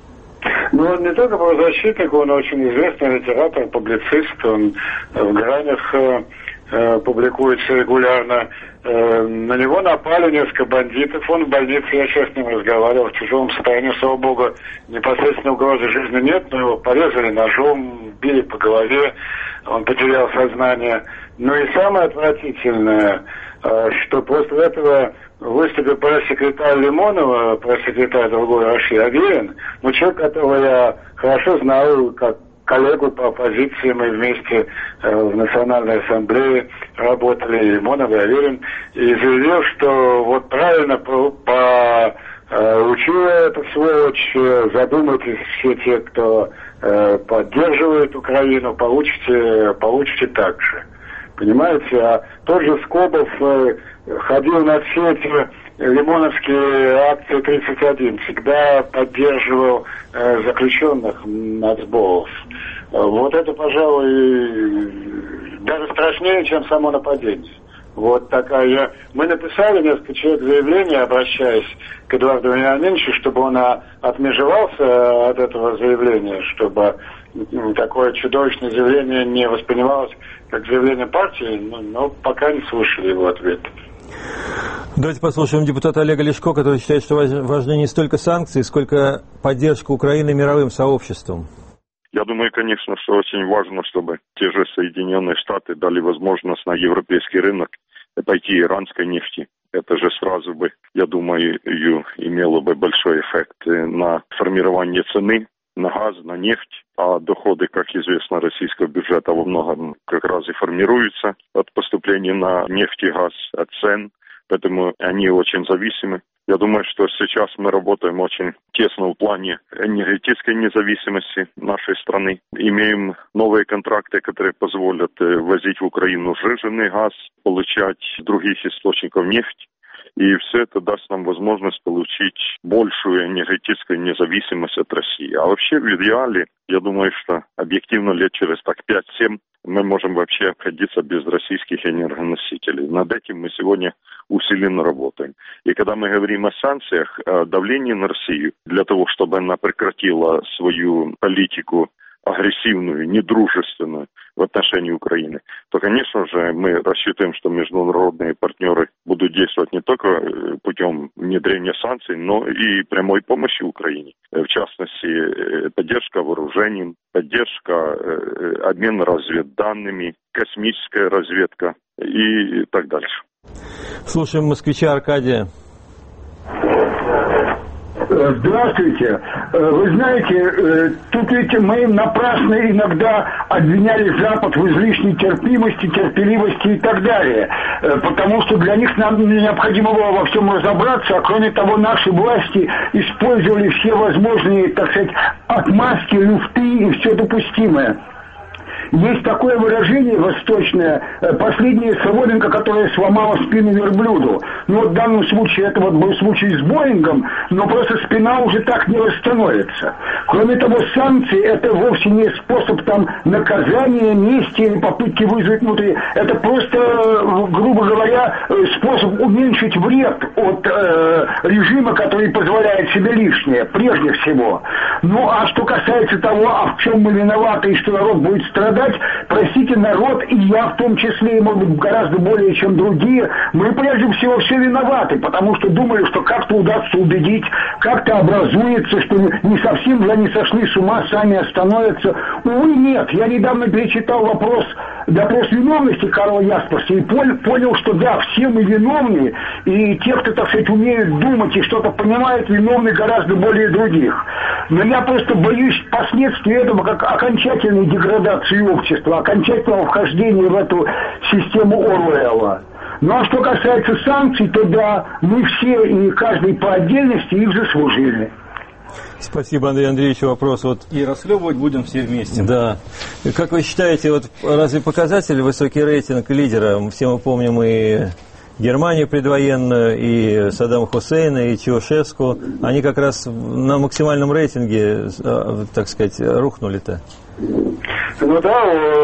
Он не только правозащитник, он очень известный литератор, публицист. Он в «Гранях» публикуется регулярно. На него напали несколько бандитов. Он в больнице, я сейчас с ним разговаривал, в тяжелом состоянии, слава богу, непосредственно угрозы жизни нет, но его порезали ножом, били по голове, он потерял сознание. И самое отвратительное, что после этого выступил пресс-секретарь Лимонова, пресс-секретарь другой России, Аверин, человек, которого я хорошо знаю, как коллегу по оппозиции, мы вместе в Национальной ассамблее работали, Лимонов и Аверин, и заявил, что правильно по Учила эту сволочь, задумайтесь, все те, кто поддерживает Украину, получите так же. Понимаете? А тот же Скобов ходил на все эти лимоновские акции 31, всегда поддерживал заключенных нацболов. Вот это, пожалуй, даже страшнее, чем само нападение. Вот такая. Мы написали несколько человек заявление, обращаясь к Эдуарду Вениаминовичу, чтобы он отмежевался от этого заявления, чтобы такое чудовищное заявление не воспринималось как заявление партии, но пока не слышали его ответ. Давайте послушаем депутата Олега Ляшко, который считает, что важны не столько санкции, сколько поддержка Украины мировым сообществом. Я думаю, конечно, что очень важно, чтобы те же Соединенные Штаты дали возможность на европейский рынок пойти иранской нефти. Это же сразу бы, я думаю, имело бы большой эффект на формирование цены на газ, на нефть. А доходы, как известно, российского бюджета во многом как раз и формируются от поступления на нефть и газ, от цен. Поэтому они очень зависимы. Я думаю, что сейчас мы работаем очень тесно в плане энергетической независимости нашей страны. Имеем новые контракты, которые позволят возить в Украину сжиженный газ, получать других источников нефть. И все это даст нам возможность получить большую энергетическую независимость от России. А вообще в идеале, я думаю, что объективно лет через 5-7 мы можем вообще обходиться без российских энергоносителей. Над этим мы сегодня усиленно работаем. И когда мы говорим о санкциях, о давлении на Россию, для того, чтобы она прекратила свою политику агрессивную, недружественную в отношении Украины, то, конечно же, мы рассчитываем, что международные партнеры будут действовать не только путем внедрения санкций, но и прямой помощи Украине. В частности, поддержка вооружением, поддержка обмена разведданными, космическая разведка и так дальше. Слушаем москвича Аркадия. Здравствуйте. Вы знаете, тут ведь мы напрасно иногда обвиняли Запад в излишней терпимости, терпеливости и так далее. Потому что для них нам необходимо было во всем разобраться, а кроме того, наши власти использовали все возможные, так сказать, отмазки, люфты и все допустимое. Есть такое выражение восточное, последняя соломинка, которая сломала спину верблюду. Ну вот в данном случае это вот был случай с Боингом, но просто спина уже так не восстановится. Кроме того, санкции это вовсе не способ там наказания, мести или попытки вызвать внутри. Это просто, грубо говоря, способ уменьшить вред от режима, который позволяет себе лишнее, прежде всего. Ну а что касается того, а в чем мы виноваты и что народ будет страдать, простите, народ, и я в том числе, и, может быть, гораздо более, чем другие, мы прежде всего все виноваты, потому что думали, что как-то удастся убедить, как-то образуется, что не совсем же они сошли с ума, сами остановятся. Увы, нет. Я недавно перечитал допрос виновности Карла Ясперса и понял, что да, все мы виновны, и те, кто, так сказать, умеют думать и что-то понимают, виновны гораздо более других. Но я просто боюсь последствий этого как окончательной деградации общества, окончательного вхождения в эту систему Оруэлла. Ну а что касается санкций, то да, мы все и каждый по отдельности их заслужили. Спасибо, Андрей Андреевич. Вопрос вот. И расхлебывать будем все вместе. Да. Как вы считаете, вот разве показатель высокий рейтинг лидера? Все мы помним и Германию предвоенную, и Саддама Хусейна, и Чаушеску. Они как раз на максимальном рейтинге, так сказать, рухнули-то. Ну да,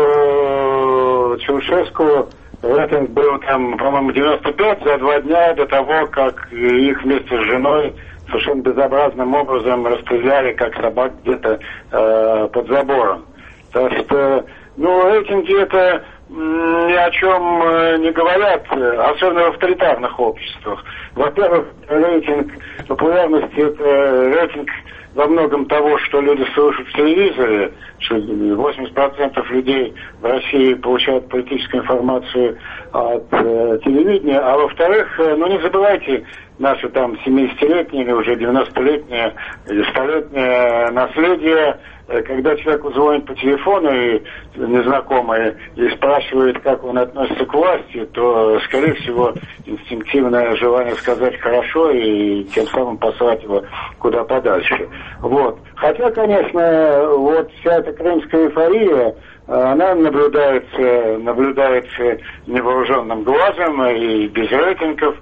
у Чаушеску рейтинг был там, по-моему, 95 за 2 дня до того, как их вместе с женой совершенно безобразным образом расстреляли, как собак где-то под забором. Так что, рейтинги это ни о чем не говорят, особенно в авторитарных обществах. Во-первых, рейтинг популярности – это рейтинг во многом того, что люди слушают в телевизоре, что 80% людей в России получают политическую информацию от телевидения, а во-вторых, не забывайте, наше там 70-летнее или уже 90-летнее или 100-летнее наследие. Когда человеку звонит по телефону и незнакомый и спрашивает, как он относится к власти, то, скорее всего, инстинктивное желание сказать хорошо и тем самым послать его куда подальше. Вот. Хотя, конечно, вот вся эта крымская эйфория, она наблюдается невооруженным глазом и без рейтингов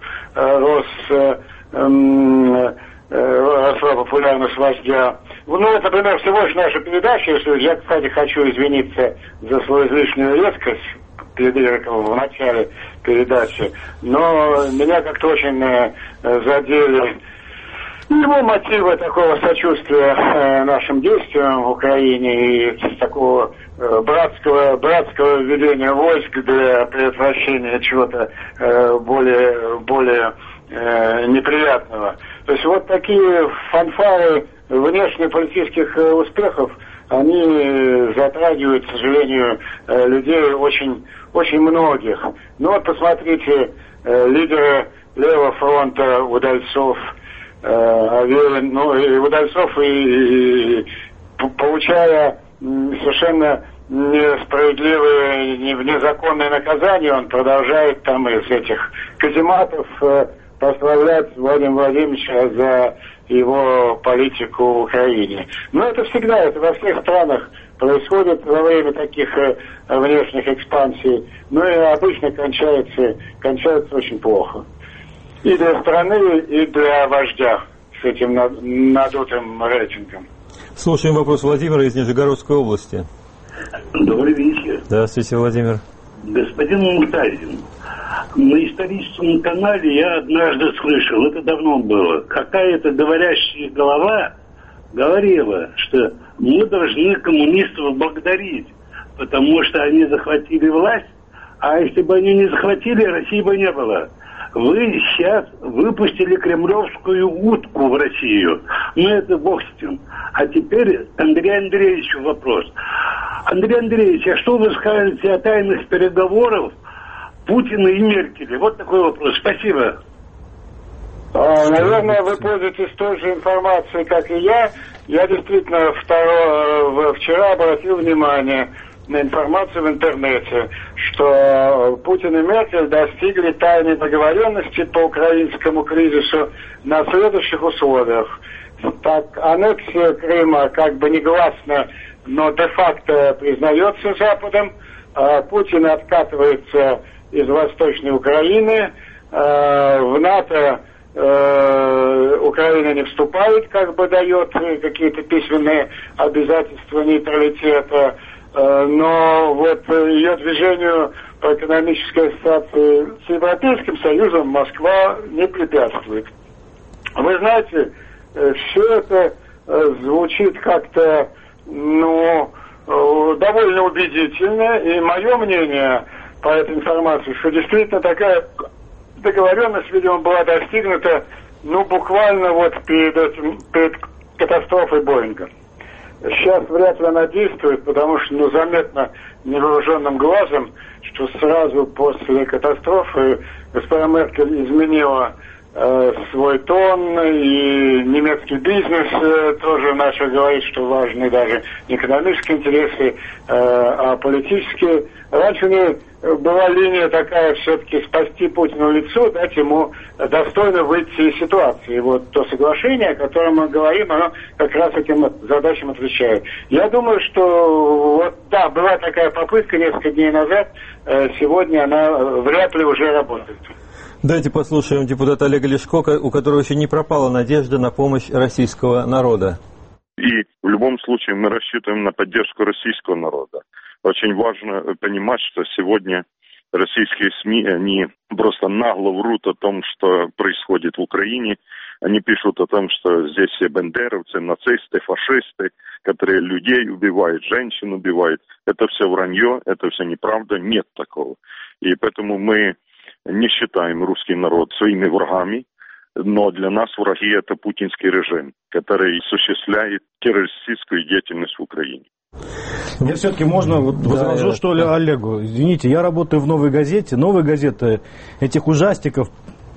росла популярность вождя. Ну, это, например, всего лишь наша передача. Я, кстати, хочу извиниться за свою излишнюю резкость перед Ирековым в начале передачи. Но меня как-то очень задели его мотивы такого сочувствия нашим действиям в Украине и такого братского введения войск для предотвращения чего-то более неприятного. То есть вот такие фанфары внешнеполитических успехов, они затрагивают, к сожалению, людей очень, очень многих. Ну вот посмотрите, лидеры Левого фронта Удальцов, Аверин, ну и Удальцов, и получая совершенно несправедливые, незаконные наказания, он продолжает там из этих казематов прославлять Владимира Владимировича за его политику в Украине. Но это всегда, это во всех странах происходит во время таких внешних экспансий, но и обычно кончается очень плохо. И для страны, и для вождя с этим надутым рейтингом. Слушаем вопрос Владимира из Нижегородской области. Добрый вечер. Здравствуйте, Владимир. Господин Муртазин, на историческом канале я однажды слышал, это давно было, какая-то говорящая голова говорила, что мы должны коммунистов благодарить, потому что они захватили власть, а если бы они не захватили, России бы не было. Вы сейчас выпустили кремлевскую утку в Россию. Ну, это бог с ним. А теперь Андрею Андреевичу вопрос. Андрей Андреевич, а что вы скажете о тайных переговорах Путина и Меркеля? Вот такой вопрос. Спасибо. Наверное, вы пользуетесь той же информацией, как и я. Я действительно вчера обратил внимание на информацию в интернете, что Путин и Меркель достигли тайной договоренности по украинскому кризису на следующих условиях. Так, аннексия Крыма как бы негласно, но де-факто признается Западом. Путин откатывается из Восточной Украины. В НАТО Украина не вступает, как бы дает какие-то письменные обязательства нейтралитета. Но вот ее движению по экономической ассоциации с Европейским Союзом Москва не препятствует. Вы знаете, все это звучит как-то, довольно убедительно, и мое мнение по этой информации, что действительно такая договоренность, видимо, была достигнута, буквально вот перед катастрофой Боинга. Сейчас вряд ли она действует, потому что, заметно невооруженным глазом, что сразу после катастрофы госпожа Меркель изменила свой тон, и немецкий бизнес тоже начал говорить, что важны даже не экономические интересы, а политические. Раньше у нее была линия такая, все-таки спасти Путину лицо, дать ему достойно выйти из ситуации. И вот то соглашение, о котором мы говорим, оно как раз этим задачам отвечает. Я думаю, что была такая попытка несколько дней назад, сегодня она вряд ли уже работает. Давайте послушаем депутата Олега Ляшко, у которого еще не пропала надежда на помощь российского народа. И в любом случае мы рассчитываем на поддержку российского народа. Очень важно понимать, что сегодня российские СМИ, они просто нагло врут о том, что происходит в Украине. Они пишут о том, что здесь все бандеровцы, нацисты, фашисты, которые людей убивают, женщин убивают. Это все вранье, это все неправда, нет такого. И поэтому мы не считаем русский народ своими врагами, но для нас враги – это путинский режим, который осуществляет террористическую деятельность в Украине. Мне все-таки можно возражу, что ли, Олегу. Извините, я работаю в «Новой газете». «Новая газета» этих ужастиков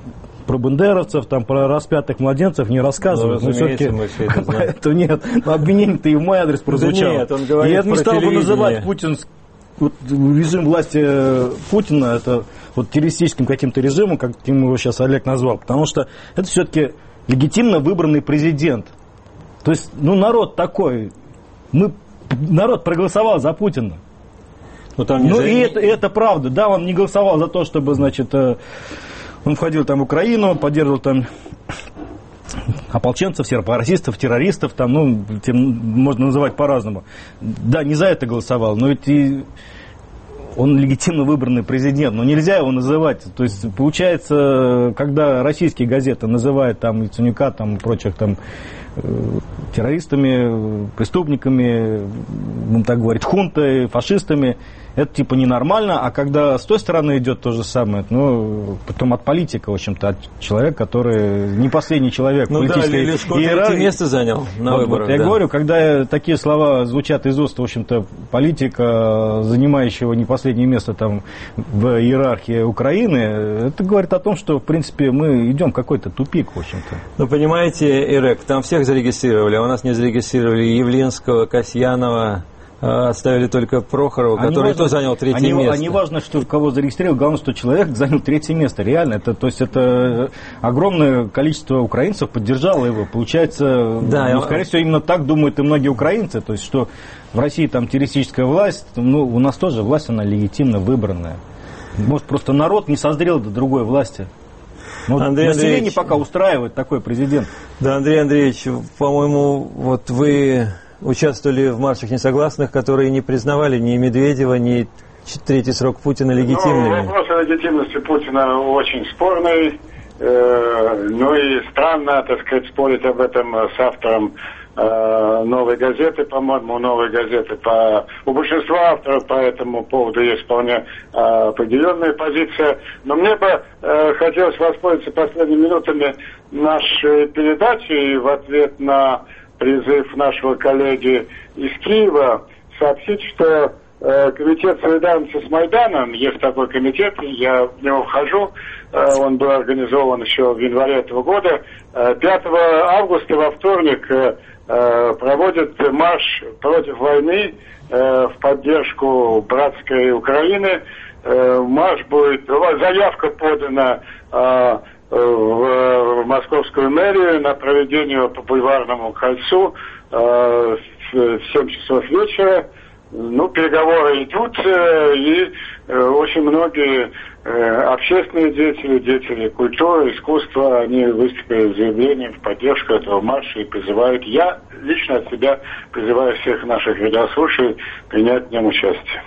про бандеровцев, там, про распятых младенцев не рассказывают. Ну, разумеется, мы все это знаем. Это нет. Обвинение-то и в мой адрес прозвучало. Да нет, он говорит я не стал бы называть режим власти Путина, это вот террористическим каким-то режимом, каким его сейчас Олег назвал, потому что это все-таки легитимно выбранный президент. То есть, народ такой, народ проголосовал за Путина. Это правда, да, он не голосовал за то, чтобы, значит, он входил там в Украину, поддерживал там ополченцев, сепаратистов, террористов, там, можно называть по-разному. Да, не за это голосовал, но ведь и он легитимно выбранный президент, но нельзя его называть. То есть, получается, когда российские газеты называют там Яценюка, там, прочих там террористами, преступниками, будем так говорить, хунтой, фашистами, это типа ненормально, а когда с той стороны идет то же самое, потом от политика, в общем-то, от человека, который не последний человек политической иерархии. Место занял на выборах. Я говорю, когда такие слова звучат из уст, в общем-то, политика, занимающего не последнее место там в иерархии Украины, это говорит о том, что, в принципе, мы идем в какой-то тупик, в общем-то. Понимаете, Ирек, там всех зарегистрировали, а у нас не зарегистрировали Явлинского, Касьянова, оставили только Прохорова, который тоже занял третье место. Не важно, что кого зарегистрировал, главное, что человек занял третье место. Реально, это огромное количество украинцев поддержало его. Получается, скорее всего, именно так думают и многие украинцы. То есть, что в России там террористическая власть, у нас тоже власть, она легитимно выбранная. Может, просто народ не созрел до другой власти. Население пока устраивает такой президент. Да, Андрей Андреевич, по-моему, вот вы участвовали в маршах несогласных, которые не признавали ни Медведева, ни третий срок Путина легитимными. Вопрос о легитимности Путина очень спорный. И странно, так сказать, спорить об этом с автором «Новой газеты», по-моему, у «Новой газеты» у большинства авторов по этому поводу есть вполне определенная позиция. Но мне бы хотелось воспользоваться последними минутами нашей передачи и в ответ на призыв нашего коллеги из Киева сообщить, что комитет солидарности с Майданом, есть такой комитет, я в него вхожу, он был организован еще в январе этого года, 5 августа во вторник проводит марш против войны в поддержку братской Украины. Марш будет, заявка подана в московскую мэрию на проведение по Бульварному кольцу в 7 часов вечера. Переговоры идут, и очень многие общественные деятели культуры, искусства, они выступили с заявлением в поддержку этого марша и призывают, я лично от себя призываю всех наших радиослушателей принять в нем участие.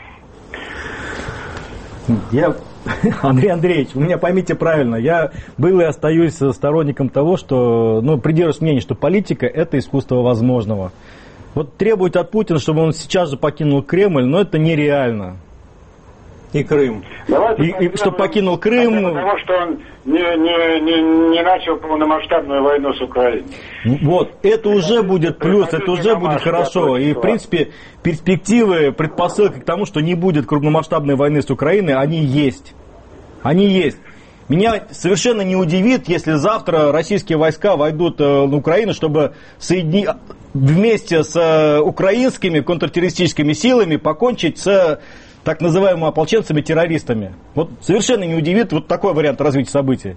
Андрей Андреевич, вы меня поймите правильно, я был и остаюсь сторонником того, что, придерживаюсь мнения, что политика – это искусство возможного. Вот требовать от Путина, чтобы он сейчас же покинул Кремль, это нереально. И Крым. И чтобы покинул Крым. Потому что он не начал полномасштабную войну с Украиной. Вот, это уже будет плюс, это уже будет хорошо. И, в принципе, перспективы, предпосылки к тому, что не будет крупномасштабной войны с Украиной, они есть. Они есть. Меня совершенно не удивит, если завтра российские войска войдут на Украину, чтобы вместе с украинскими контртеррористическими силами покончить с так называемыми ополченцами-террористами. Вот совершенно не удивит вот такой вариант развития событий.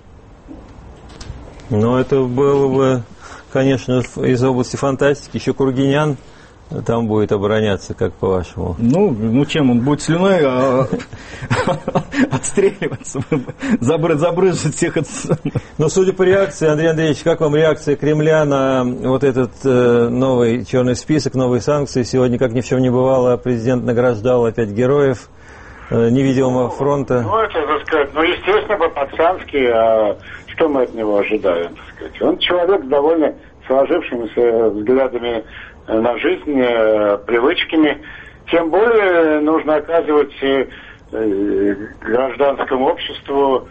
Это было бы, конечно, из области фантастики. Еще Кургинян там будет обороняться, как по-вашему? Чем? Он будет слюной отстреливаться, забрызжить всех. Но судя по реакции, Андрей Андреевич, как вам реакция Кремля на вот этот новый черный список, новые санкции? Сегодня, как ни в чем не бывало, президент награждал опять героев невидимого фронта. Это, так сказать, естественно, по-пацански, а что мы от него ожидаем, так сказать? Он человек с довольно сложившимися взглядами на жизнь, привычками. Тем более нужно оказывать гражданскому обществу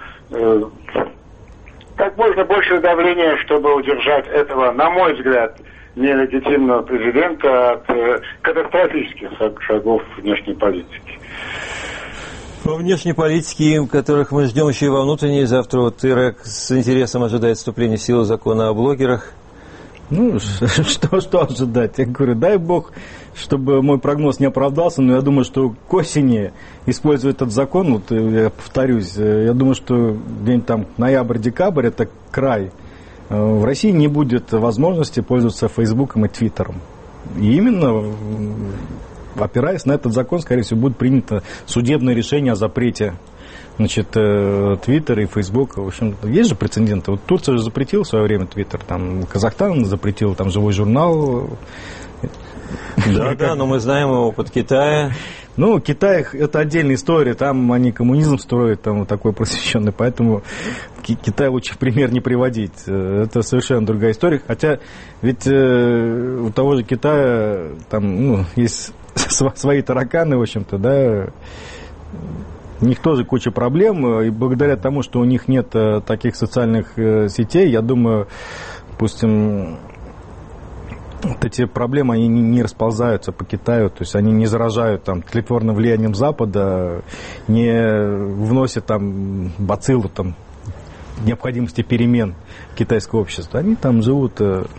как можно больше давления, чтобы удержать этого, на мой взгляд, нелегитимного президента от катастрофических шагов внешней политики. Во внешней политике, которых мы ждем еще и во внутренней, завтра вот Ирак с интересом ожидает вступления в силу закона о блогерах. Ну, что ожидать? Я говорю, дай бог, чтобы мой прогноз не оправдался, но я думаю, что к осени используя этот закон, вот я повторюсь, я думаю, что где-нибудь там ноябрь-декабрь это край. В России не будет возможности пользоваться Фейсбуком и Твиттером. И именно опираясь на этот закон, скорее всего, будет принято судебное решение о запрете, значит, Твиттера и Фейсбука. В общем, есть же прецеденты. Вот Турция же запретила в свое время Твиттер, там Казахстан запретил, там Живой журнал. Да, но мы знаем опыт Китая. Ну, Китай – это отдельная история, там они коммунизм строят, там вот такой просвещенный, поэтому Китай лучше в пример не приводить. Это совершенно другая история. Хотя ведь у того же Китая там есть свои тараканы, в общем-то, да. У них тоже куча проблем, и благодаря тому, что у них нет таких социальных сетей, я думаю, допустим, вот эти проблемы, они не расползаются по Китаю, то есть они не заражают там тлетворным влиянием Запада, не вносят там бациллу, там, необходимости перемен китайского общества. Они там живут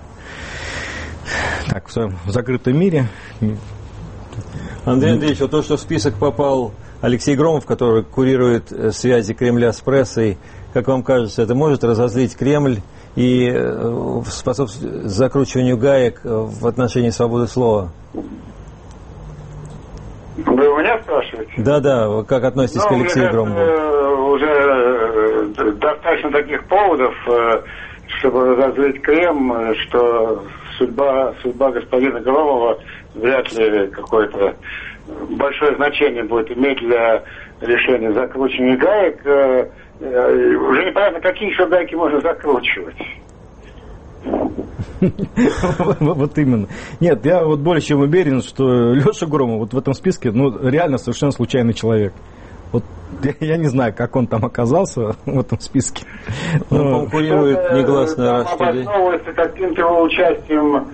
так, в своем закрытом мире. Андрей Андреевич, вот то, что в список попал Алексей Громов, который курирует связи Кремля с прессой, как вам кажется, это может разозлить Кремль и способствовать закручиванию гаек в отношении свободы слова? Вы у меня спрашиваете? Да, как относитесь к Алексею Громову? Уже достаточно таких поводов, чтобы разозлить Кремль, что судьба господина Громова вряд ли какое-то большое значение будет иметь для решения закручивания гаек. Уже непонятно, какие еще гайки можно закручивать. Вот именно. Нет, я вот более чем уверен, что Леша Громов вот в этом списке, реально совершенно случайный человек. Вот я не знаю, как он там оказался в этом списке. Он конкурирует негласно. Обосновывается каким-то его участием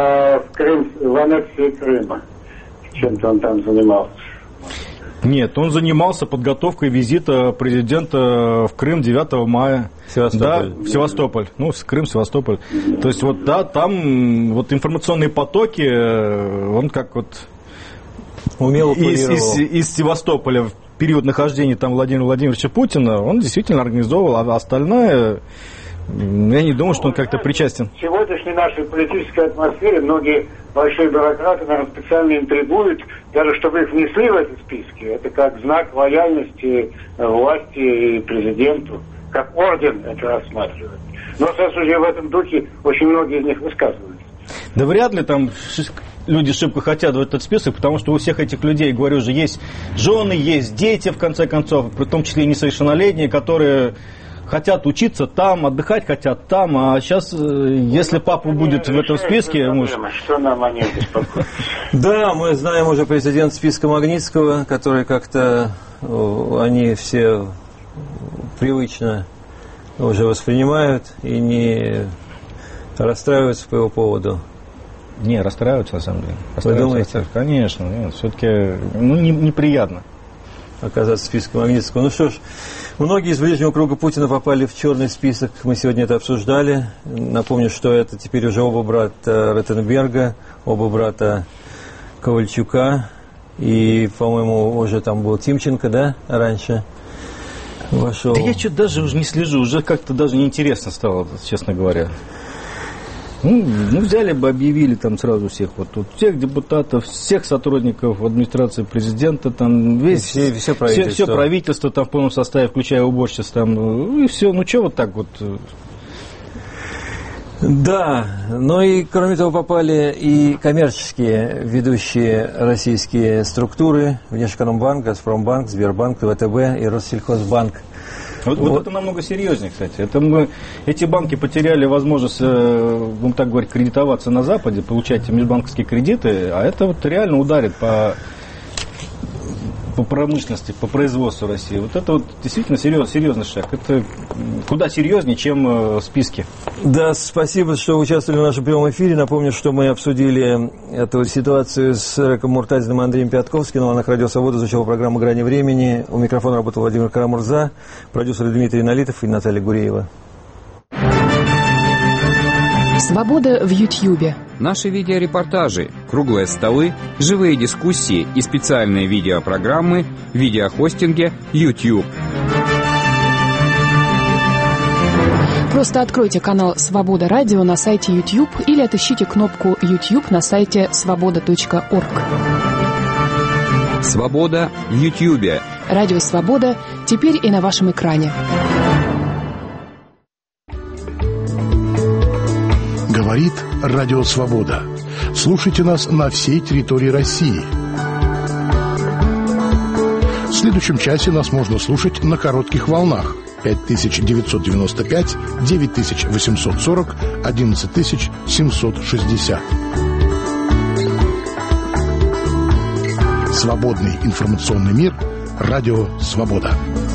в аннексии Крыма. Чем-то он там занимался. Нет, он занимался подготовкой визита президента в Крым 9 мая. Севастополь. Да, в Севастополь. Крым, Севастополь. То есть вот, да, там вот информационные потоки, он как вот умело из Севастополя в период нахождения там Владимира Владимировича Путина, он действительно организовывал, а остальное, я не думаю, что он как-то причастен. В сегодняшней нашей политической атмосфере многие большие бюрократы, наверное, специально интригуют, даже чтобы их внесли в эти списки. Это как знак лояльности власти и президенту, как орден это рассматривают. Но, к сожалению, в этом духе очень многие из них высказываются. Да вряд ли там люди шибко хотят в этот список, потому что у всех этих людей, говорю же, есть жены, есть дети, в конце концов, в том числе и несовершеннолетние, которые хотят учиться там, отдыхать хотят там, а сейчас, если папа будет в этом списке... Что нам о них беспокоит? Да, мы знаем уже президент списка Магнитского, который как-то они все привычно уже воспринимают и не расстраиваются по его поводу. Не, расстраиваются на самом деле. Вы думаете? Конечно, нет, все-таки неприятно оказаться в списке Магнитского. Ну что ж, многие из ближнего круга Путина попали в черный список. Мы сегодня это обсуждали. Напомню, что это теперь уже оба брата Ротенберга, оба брата Ковальчука. И, по-моему, уже там был Тимченко, да, раньше вошел. Да я что-то даже уже не слежу, уже как-то даже неинтересно стало, честно говоря. Взяли бы, объявили там сразу всех, вот тут всех депутатов, всех сотрудников администрации президента, там все правительство там в полном составе, включая уборщиц, там, и все, что вот так вот. Да, но и кроме того попали и коммерческие ведущие российские структуры, Внешэкономбанк, Газпромбанк, Сбербанк, ВТБ и Россельхозбанк. Вот это намного серьезнее, кстати. Эти банки потеряли возможность, будем так говорить, кредитоваться на Западе, получать межбанковские кредиты, а это вот реально ударит по по промышленности, по производству России. Вот это вот действительно серьезный шаг. Это куда серьезнее, чем списки. Да, спасибо, что участвовали в нашем прямом эфире. Напомню, что мы обсудили эту ситуацию с Реком Муртазиным и Андреем Пятковским. На волнах Радио Свобода звучала программа «Грани времени». У микрофона работал Владимир Карамурза, продюсер Дмитрий Налитов и Наталья Гуреева. Свобода в Ютьюбе. Наши видеорепортажи, круглые столы, живые дискуссии и специальные видеопрограммы в видеохостинге YouTube. Просто откройте канал «Свобода Радио» на сайте YouTube или отыщите кнопку YouTube на сайте svoboda.org. Свобода в Ютьюбе. Радио «Свобода» теперь и на вашем экране. Говорит Радио Свобода. Слушайте нас на всей территории России. В следующем часе нас можно слушать на коротких волнах. 5995, 9840, 11760. Свободный информационный мир. Радио Свобода.